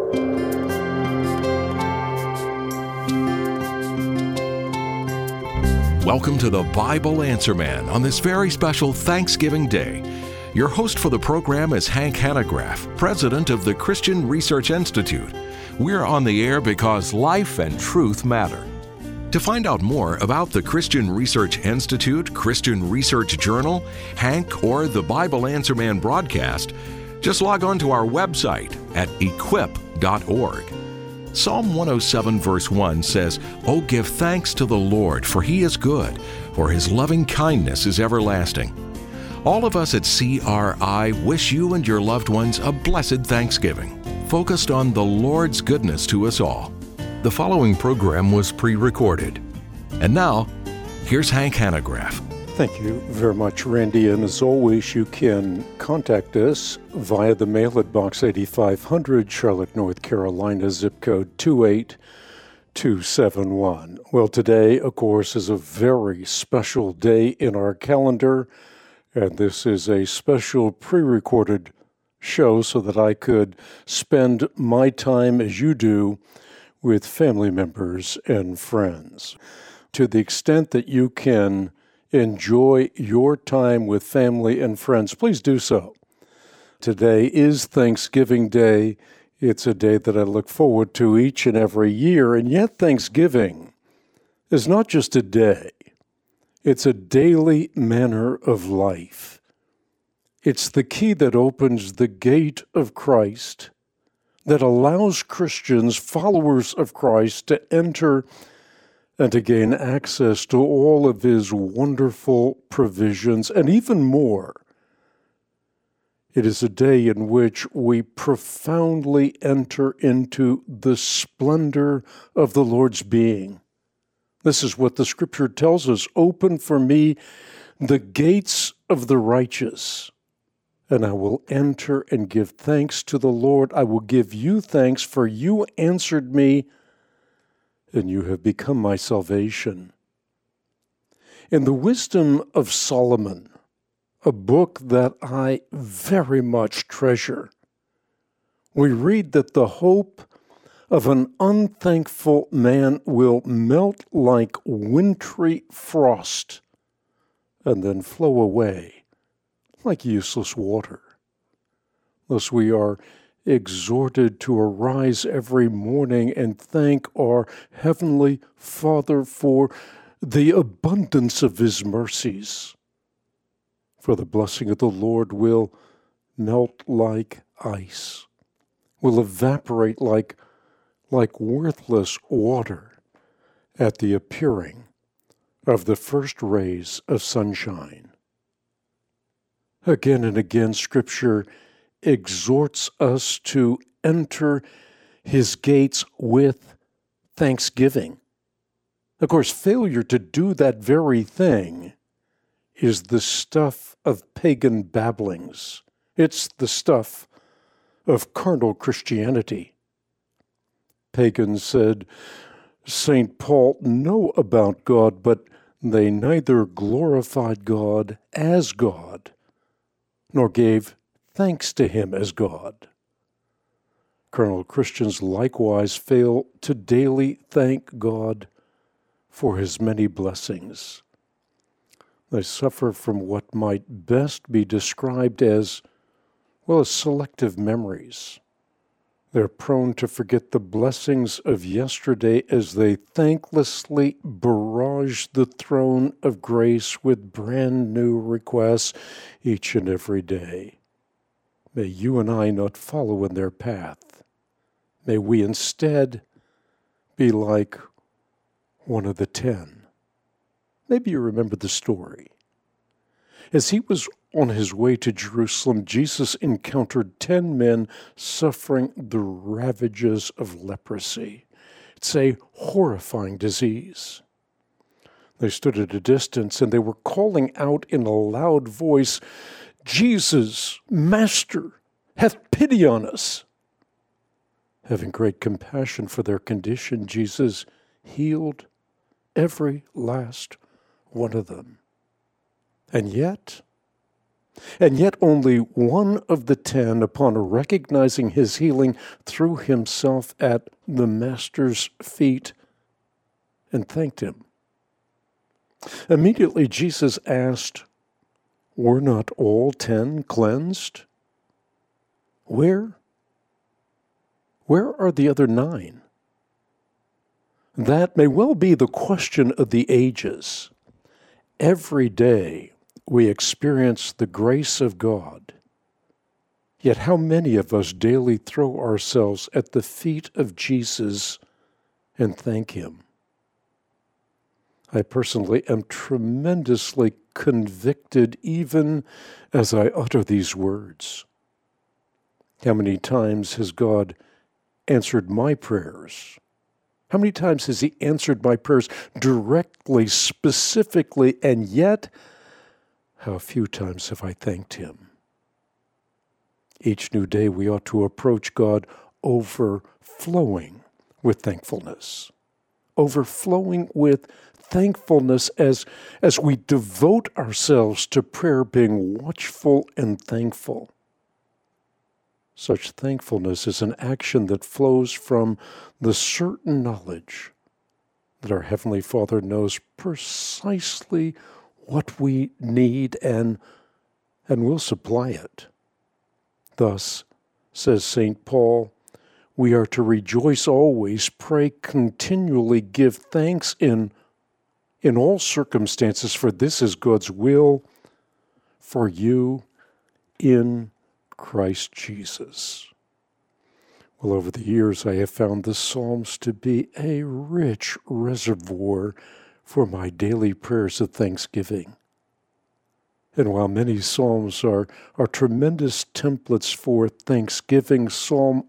Welcome to the Bible Answer Man on this very special Thanksgiving Day. Your host for the program is Hank Hanegraaff, president of the Christian Research Institute. We're on the air because life and truth matter. To find out more about the Christian Research Institute, Christian Research Journal, Hank, or the Bible Answer Man broadcast, just log on to our website at equip.org. Psalm 107 verse 1 says, "Oh, give thanks to the Lord, for He is good, for His loving kindness is everlasting." All of us at CRI wish you and your loved ones a blessed Thanksgiving, focused on the Lord's goodness to us all. The following program was pre-recorded. And now, here's Hank Hanegraaff. Thank you very much, Randy. And as always, you can contact us via the mail at Box 8500, Charlotte, North Carolina, zip code 28271. Well, today, of course, is a very special day in our calendar, and this is a special pre-recorded show so that I could spend my time, as you do, with family members and friends. To the extent that you can enjoy your time with family and friends, please do so. Today is Thanksgiving Day. It's a day that I look forward to each and every year, and yet Thanksgiving is not just a day. It's a daily manner of life. It's the key that opens the gate of Christ, that allows Christians, followers of Christ, to enter and to gain access to all of His wonderful provisions, and even more. It is a day in which we profoundly enter into the splendor of the Lord's being. This is what the Scripture tells us: "Open for me the gates of the righteous, and I will enter and give thanks to the Lord. I will give you thanks, for you answered me, and you have become my salvation." In the Wisdom of Solomon, a book that I very much treasure, we read that the hope of an unthankful man will melt like wintry frost and then flow away like useless water. Thus we are exhorted to arise every morning and thank our Heavenly Father for the abundance of His mercies. For the blessing of the Lord will melt like ice, will evaporate like worthless water at the appearing of the first rays of sunshine. Again and again, Scripture exhorts us to enter His gates with thanksgiving. Of course, failure to do that very thing is the stuff of pagan babblings. It's the stuff of carnal Christianity. Pagans, said St. Paul, know about God, but they neither glorified God as God nor gave thanks to Him as God. Carnal Christians likewise fail to daily thank God for His many blessings. They suffer from what might best be described as selective memories. They're prone to forget the blessings of yesterday as they thanklessly barrage the throne of grace with brand new requests each and every day. May you and I not follow in their path. May we instead be like one of the 10. Maybe you remember the story. As He was on His way to Jerusalem, Jesus encountered 10 men suffering the ravages of leprosy. It's a horrifying disease. They stood at a distance and they were calling out in a loud voice, "Jesus, Master, have pity on us." Having great compassion for their condition, Jesus healed every last one of them. And yet, And yet only one of the 10, upon recognizing his healing, threw himself at the Master's feet and thanked him. Immediately Jesus asked, "Were not all 10 cleansed? Where are the other 9? That may well be the question of the ages. Every day we experience the grace of God. Yet how many of us daily throw ourselves at the feet of Jesus and thank him? I personally am tremendously convicted even as I utter these words. How many times has God answered my prayers? How many times has he answered my prayers directly, specifically, and yet how few times have I thanked him? Each new day we ought to approach God overflowing with thankfulness. Overflowing with thankfulness as we devote ourselves to prayer, being watchful and thankful. Such thankfulness is an action that flows from the certain knowledge that our Heavenly Father knows precisely what we need and will supply it. Thus, says St. Paul, we are to rejoice always, pray continually, give thanks in all circumstances, for this is God's will for you in Christ Jesus. Well, over the years, I have found the Psalms to be a rich reservoir for my daily prayers of thanksgiving. And while many Psalms are tremendous templates for thanksgiving, Psalm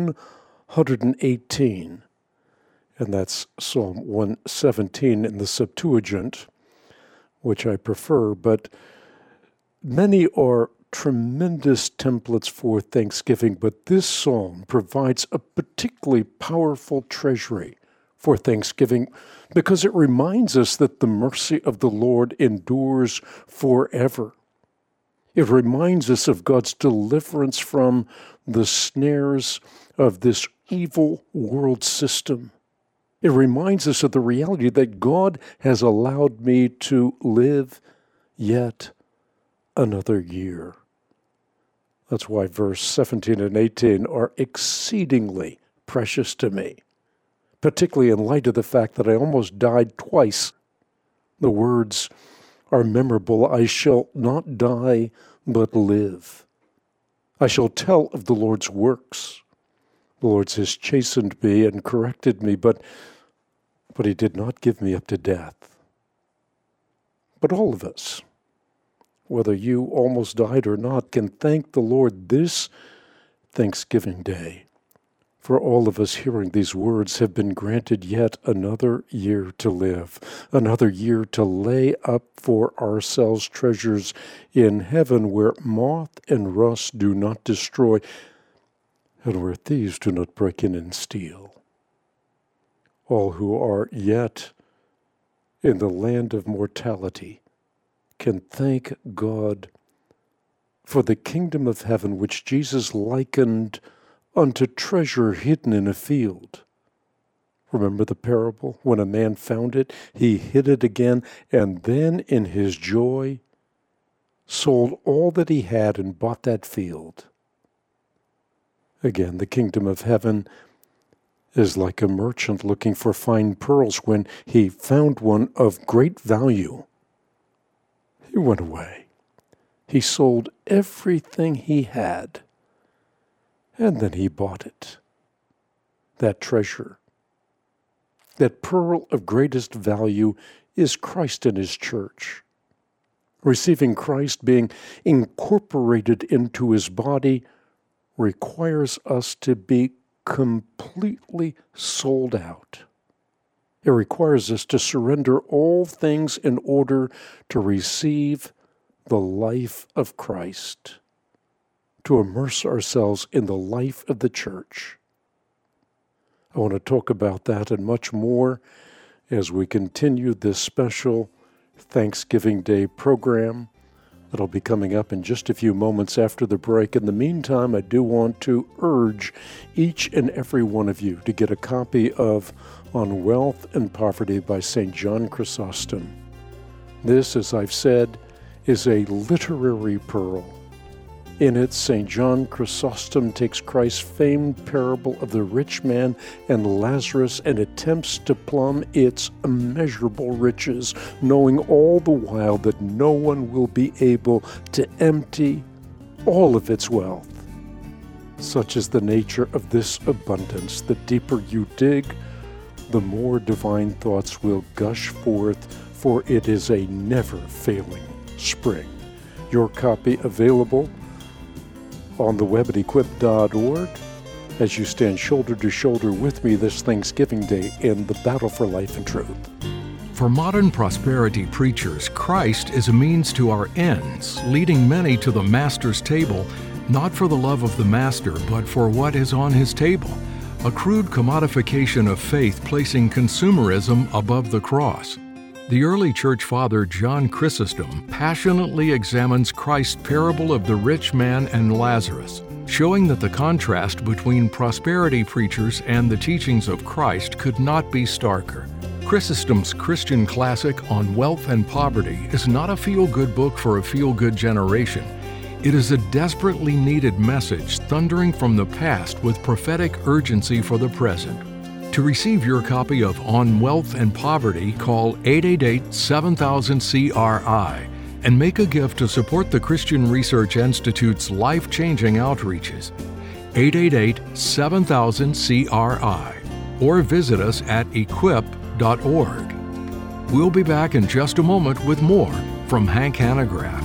118, and that's Psalm 117 in the Septuagint, which I prefer, but many are tremendous templates for thanksgiving, but this psalm provides a particularly powerful treasury for thanksgiving because it reminds us that the mercy of the Lord endures forever. It reminds us of God's deliverance from the snares of this evil world system. It reminds us of the reality that God has allowed me to live yet another year. That's why verse 17 and 18 are exceedingly precious to me, particularly in light of the fact that I almost died twice. The words are memorable. I shall not die, but live. I shall tell of the Lord's works. The Lord has chastened me and corrected me, but he did not give me up to death. But all of us, whether you almost died or not, can thank the Lord this Thanksgiving Day. For all of us hearing these words have been granted yet another year to live, another year to lay up for ourselves treasures in heaven where moth and rust do not destroy and where thieves do not break in and steal. All who are yet in the land of mortality can thank God for the kingdom of heaven, which Jesus likened unto treasure hidden in a field. Remember the parable? When a man found it, he hid it again, and then in his joy sold all that he had and bought that field. Again, the kingdom of heaven is like a merchant looking for fine pearls. When he found one of great value, he went away. He sold everything he had, and then he bought it. That treasure, that pearl of greatest value, is Christ and his church. Receiving Christ, being incorporated into his body, requires us to be completely sold out. It requires us to surrender all things in order to receive the life of Christ, to immerse ourselves in the life of the church. I want to talk about that and much more as we continue this special Thanksgiving Day program That'll be coming up in just a few moments after the break. In the meantime, I do want to urge each and every one of you to get a copy of On Wealth and Poverty by St. John Chrysostom. This, as I've said, is a literary pearl. In it, St. John Chrysostom takes Christ's famed parable of the rich man and Lazarus and attempts to plumb its immeasurable riches, knowing all the while that no one will be able to empty all of its wealth. Such is the nature of this abundance. The deeper you dig, the more divine thoughts will gush forth, for it is a never-failing spring. Your copy available on the web at equip.org as you stand shoulder to shoulder with me this Thanksgiving Day in the battle for life and truth. For modern prosperity preachers, Christ is a means to our ends, leading many to the Master's table, not for the love of the Master, but for what is on his table. A crude commodification of faith placing consumerism above the cross. The early church father John Chrysostom passionately examines Christ's parable of the rich man and Lazarus, showing that the contrast between prosperity preachers and the teachings of Christ could not be starker. Chrysostom's Christian classic On Wealth and Poverty is not a feel-good book for a feel-good generation. It is a desperately needed message thundering from the past with prophetic urgency for the present. To receive your copy of On Wealth and Poverty, call 888-7000-CRI and make a gift to support the Christian Research Institute's life-changing outreaches. 888-7000-CRI or visit us at equip.org. We'll be back in just a moment with more from Hank Hanegraaff.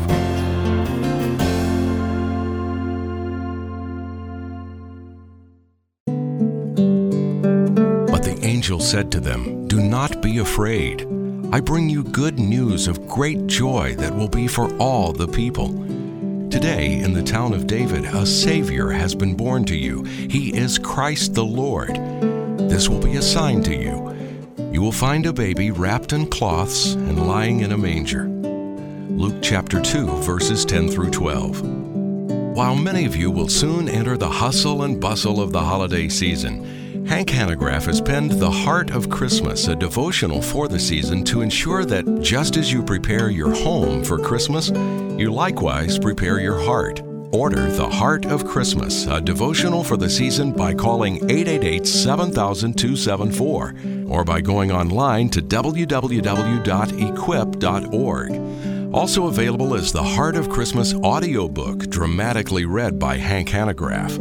Angel said to them, "Do not be afraid. I bring you good news of great joy that will be for all the people. Today, in the town of David, a Savior has been born to you. He is Christ the Lord. This will be a sign to you. You will find a baby wrapped in cloths and lying in a manger." Luke chapter 2, verses 10 through 12. While many of you will soon enter the hustle and bustle of the holiday season, Hank Hanegraaff has penned The Heart of Christmas, a devotional for the season to ensure that just as you prepare your home for Christmas, you likewise prepare your heart. Order The Heart of Christmas, a devotional for the season by calling 888-7000-274 or by going online to www.equip.org. Also available is The Heart of Christmas audiobook, dramatically read by Hank Hanegraaff.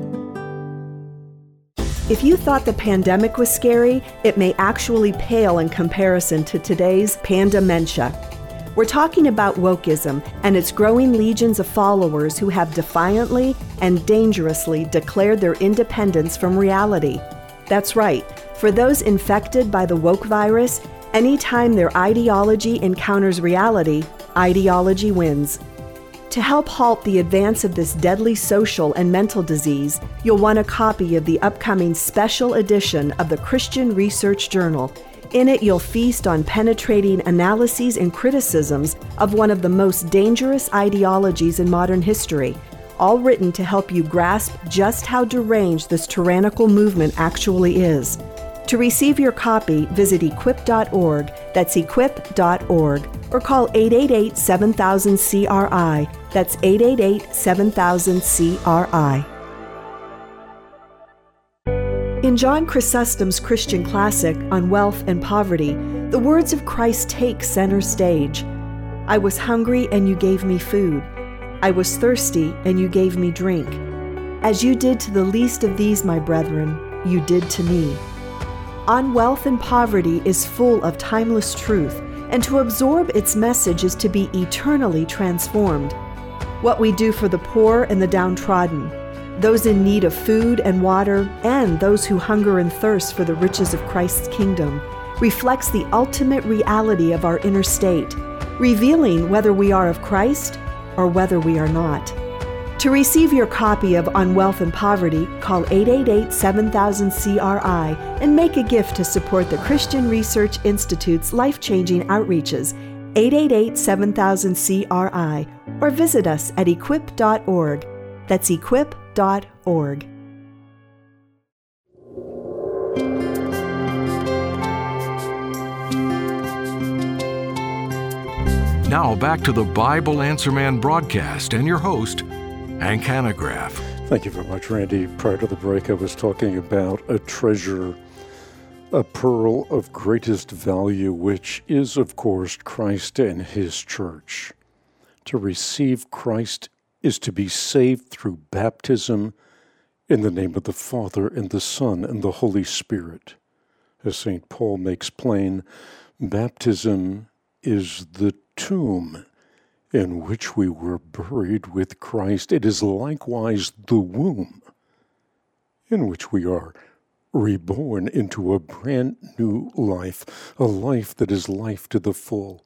If you thought the pandemic was scary, it may actually pale in comparison to today's pandementia. We're talking about wokeism and its growing legions of followers who have defiantly and dangerously declared their independence from reality. That's right. For those infected by the woke virus, anytime their ideology encounters reality, ideology wins. To help halt the advance of this deadly social and mental disease, you'll want a copy of the upcoming special edition of the Christian Research Journal. In it, you'll feast on penetrating analyses and criticisms of one of the most dangerous ideologies in modern history, all written to help you grasp just how deranged this tyrannical movement actually is. To receive your copy, visit equip.org, that's equip.org, or call 888-7000-CRI, that's 888-7000-CRI. In John Chrysostom's Christian classic, On Wealth and Poverty, the words of Christ take center stage. I was hungry and you gave me food. I was thirsty and you gave me drink. As you did to the least of these, my brethren, you did to me. On Wealth and Poverty is full of timeless truth, and to absorb its message is to be eternally transformed. What we do for the poor and the downtrodden, those in need of food and water, and those who hunger and thirst for the riches of Christ's kingdom, reflects the ultimate reality of our inner state, revealing whether we are of Christ or whether we are not. To receive your copy of On Wealth and Poverty, call 888-7000-CRI and make a gift to support the Christian Research Institute's life-changing outreaches, 888-7000-CRI, or visit us at equip.org. That's equip.org. Now back to the Bible Answer Man broadcast and your host, Hank Hanegraaff. Thank you very much, Randy. Prior to the break, I was talking about a treasure, a pearl of greatest value, which is, of course, Christ and His church. To receive Christ is to be saved through baptism in the name of the Father and the Son and the Holy Spirit. As St. Paul makes plain, baptism is the tomb in which we were buried with Christ. It is likewise the womb in which we are reborn into a brand new life, a life that is life to the full.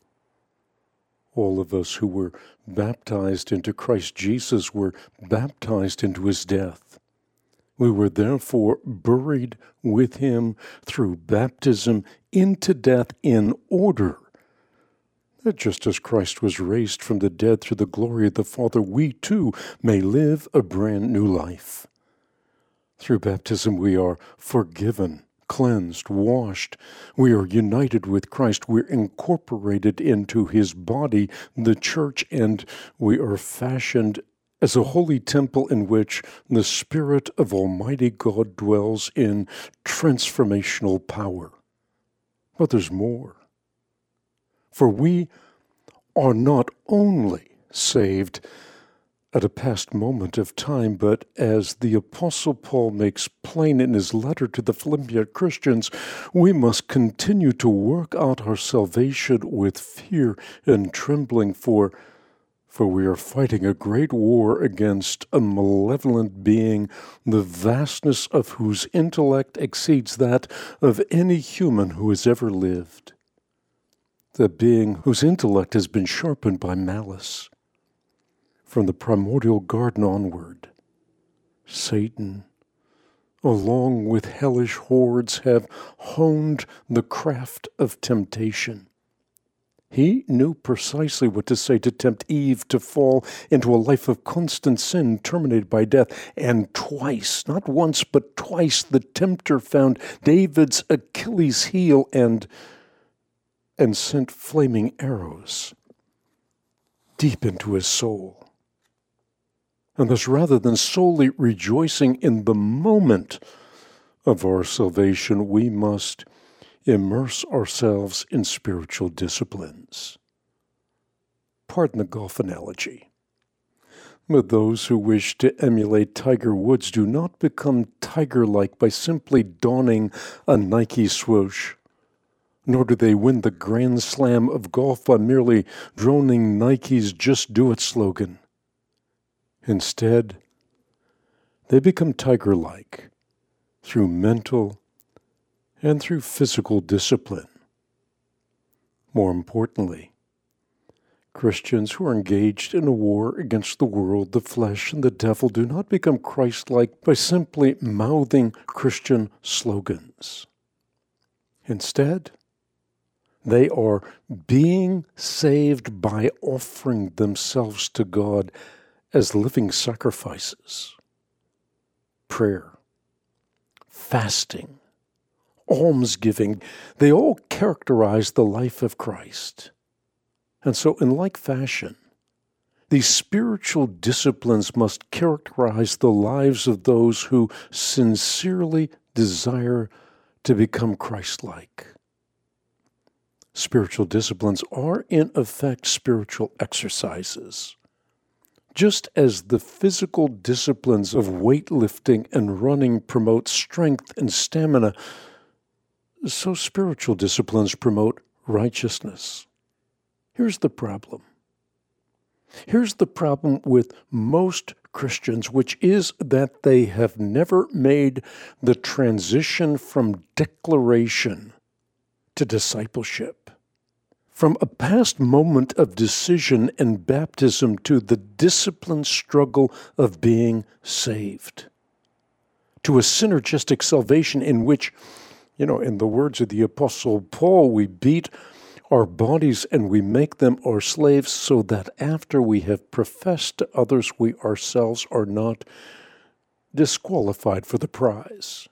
All of us who were baptized into Christ Jesus were baptized into His death. We were therefore buried with Him through baptism into death, in order that just as Christ was raised from the dead through the glory of the Father, we too may live a brand new life. Through baptism we are forgiven, cleansed, washed. We are united with Christ. We're incorporated into His body, the church, and we are fashioned as a holy temple in which the Spirit of Almighty God dwells in transformational power. But there's more. For we are not only saved at a past moment of time, but as the Apostle Paul makes plain in his letter to the Philippian Christians, we must continue to work out our salvation with fear and trembling, for we are fighting a great war against a malevolent being, the vastness of whose intellect exceeds that of any human who has ever lived. The being whose intellect has been sharpened by malice. From the primordial garden onward, Satan, along with hellish hordes, have honed the craft of temptation. He knew precisely what to say to tempt Eve to fall into a life of constant sin terminated by death. And twice, not once, but twice, the tempter found David's Achilles heel and sent flaming arrows deep into his soul. And thus, rather than solely rejoicing in the moment of our salvation, we must immerse ourselves in spiritual disciplines. Pardon the golf analogy, but those who wish to emulate Tiger Woods do not become tiger-like by simply donning a Nike swoosh, nor do they win the Grand Slam of golf by merely droning Nike's Just Do It slogan. Instead, they become tiger-like through mental and through physical discipline. More importantly, Christians who are engaged in a war against the world, the flesh, and the devil do not become Christ-like by simply mouthing Christian slogans. Instead, they are being saved by offering themselves to God as living sacrifices. Prayer, fasting, almsgiving, they all characterize the life of Christ. And so, in like fashion, these spiritual disciplines must characterize the lives of those who sincerely desire to become Christ-like. Spiritual disciplines are, in effect, spiritual exercises. Just as the physical disciplines of weightlifting and running promote strength and stamina, so spiritual disciplines promote righteousness. Here's the problem. Here's the problem with most Christians, which is that they have never made the transition from declaration to discipleship. From a past moment of decision and baptism to the disciplined struggle of being saved. To a synergistic salvation in which, in the words of the Apostle Paul, we beat our bodies and we make them our slaves so that after we have professed to others, we ourselves are not disqualified for the prize.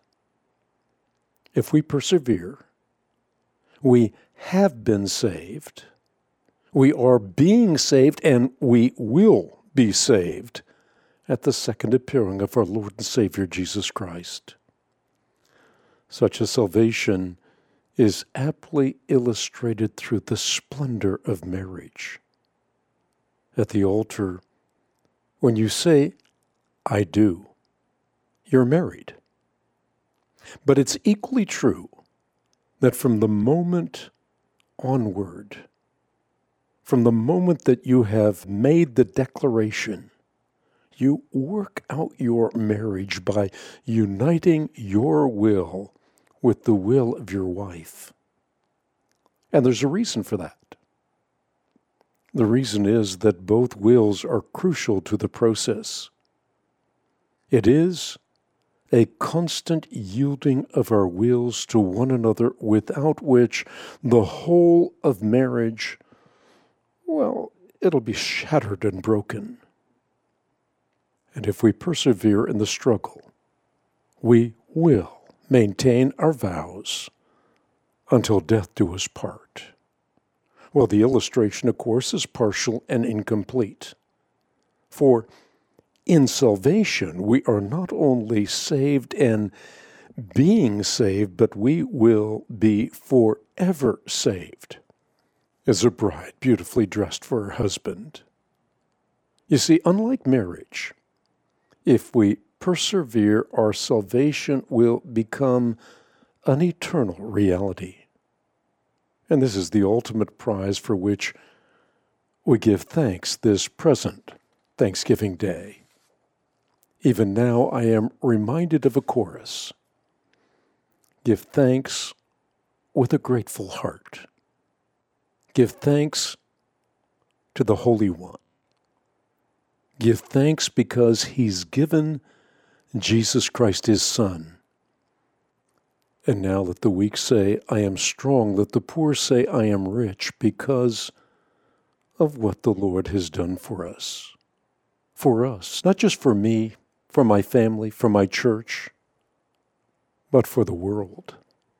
If we persevere, we have been saved, we are being saved, and we will be saved at the second appearing of our Lord and Savior Jesus Christ. Such a salvation is aptly illustrated through the splendor of marriage. At the altar, when you say, "I do," you're married. But it's equally true that from the moment onward, from the moment that you have made the declaration, you work out your marriage by uniting your will with the will of your wife. And there's a reason for that. The reason is that both wills are crucial to the process. It is a constant yielding of our wills to one another, without which the whole of marriage, well, it'll be shattered and broken. And if we persevere in the struggle, we will maintain our vows until death do us part. Well, the illustration, of course, is partial and incomplete. For in salvation, we are not only saved and being saved, but we will be forever saved as a bride beautifully dressed for her husband. You see, unlike marriage, if we persevere, our salvation will become an eternal reality. And this is the ultimate prize for which we give thanks this present Thanksgiving Day. Even now I am reminded of a chorus. Give thanks with a grateful heart. Give thanks to the Holy One. Give thanks because He's given Jesus Christ His Son. And now let the weak say, I am strong. Let the poor say, I am rich, because of what the Lord has done for us. For us, not just for me, for my family, for my church, but for the world.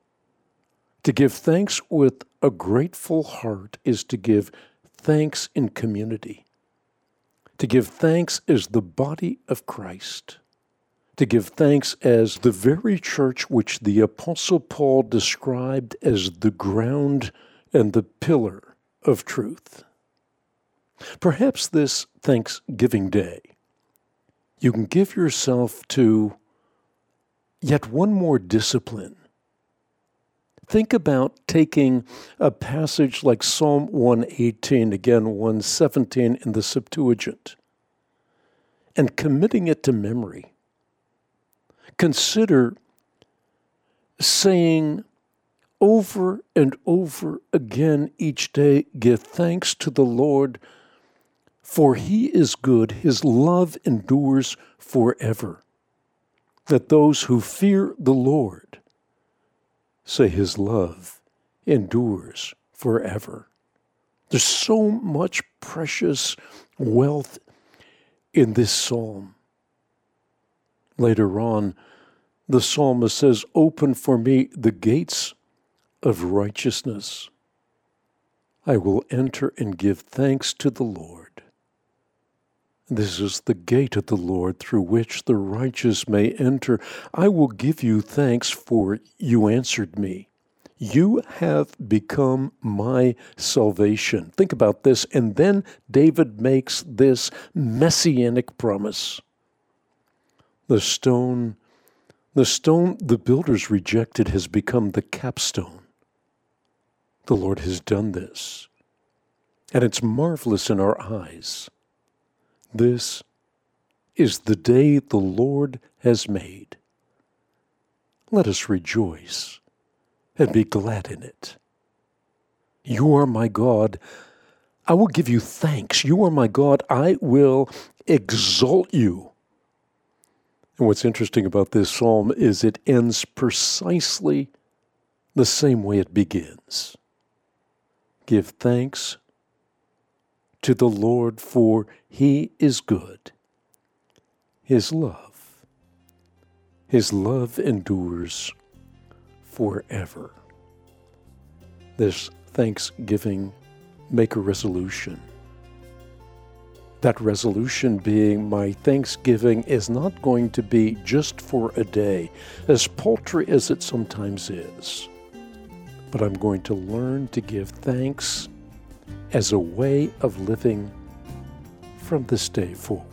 To give thanks with a grateful heart is to give thanks in community. To give thanks as the body of Christ. To give thanks as the very church which the Apostle Paul described as the ground and the pillar of truth. Perhaps this Thanksgiving Day, you can give yourself to yet one more discipline. Think about taking a passage like Psalm 118, again 117 in the Septuagint, and committing it to memory. Consider saying over and over again each day, give thanks to the Lord, for He is good, His love endures forever. That those who fear the Lord say His love endures forever. There's so much precious wealth in this psalm. Later on, the psalmist says, open for me the gates of righteousness. I will enter and give thanks to the Lord. This is the gate of the Lord through which the righteous may enter. I will give you thanks, for you answered me. You have become my salvation. Think about this. And then David makes this messianic promise. The stone the builders rejected has become the capstone. The Lord has done this, and it's marvelous in our eyes. This is the day the Lord has made. Let us rejoice and be glad in it. You are my God. I will give you thanks. You are my God. I will exalt you. And what's interesting about this psalm is it ends precisely the same way it begins. Give thanks to the Lord, for He is good. His love endures forever. This Thanksgiving, make a resolution. That resolution being, my Thanksgiving is not going to be just for a day, as paltry as it sometimes is, but I'm going to learn to give thanks as a way of living from this day forward.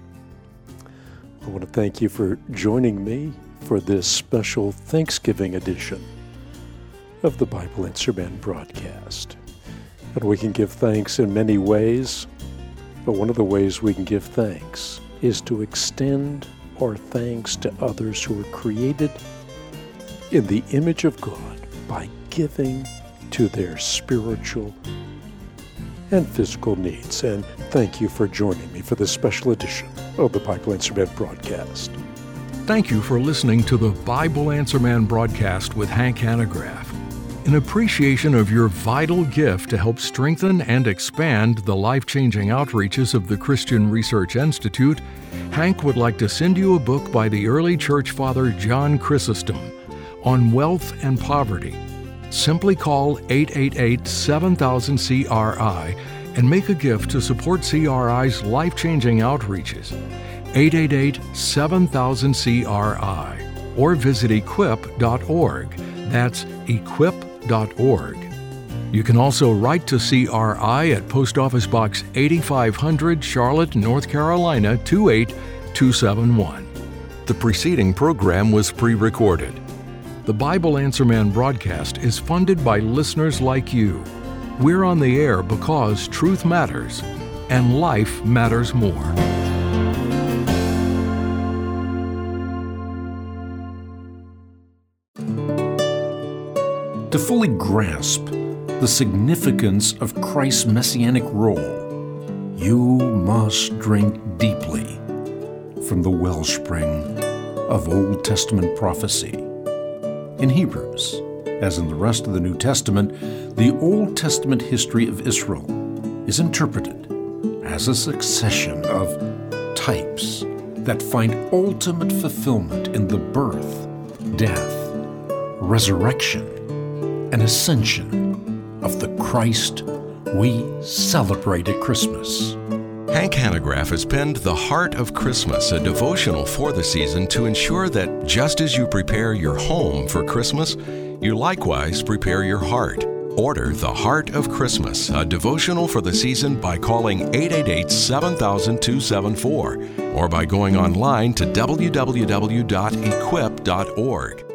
I want to thank you for joining me for this special Thanksgiving edition of the Bible Answer Man broadcast. And we can give thanks in many ways, but one of the ways we can give thanks is to extend our thanks to others who are created in the image of God by giving to their spiritual and physical needs. And thank you for joining me for this special edition of the Bible Answer Man broadcast. Thank you for listening to the Bible Answer Man broadcast with Hank Hanegraaff. In appreciation of your vital gift to help strengthen and expand the life-changing outreaches of the Christian Research Institute, Hank would like to send you a book by the early church father John Chrysostom on wealth and poverty. Simply call 888-7000-CRI and make a gift to support CRI's life-changing outreaches. 888-7000-CRI or visit equip.org. That's equip.org. You can also write to CRI at Post Office Box 8500, Charlotte, North Carolina 28271. The preceding program was pre-recorded. The Bible Answer Man broadcast is funded by listeners like you. We're on the air because truth matters and life matters more. To fully grasp the significance of Christ's messianic role, you must drink deeply from the wellspring of Old Testament prophecy. In Hebrews, as in the rest of the New Testament, the Old Testament history of Israel is interpreted as a succession of types that find ultimate fulfillment in the birth, death, resurrection, and ascension of the Christ we celebrate at Christmas. Hank Hanegraaff has penned The Heart of Christmas, a devotional for the season to ensure that just as you prepare your home for Christmas, you likewise prepare your heart. Order The Heart of Christmas, a devotional for the season by calling 888-7000-274 or by going online to www.equip.org.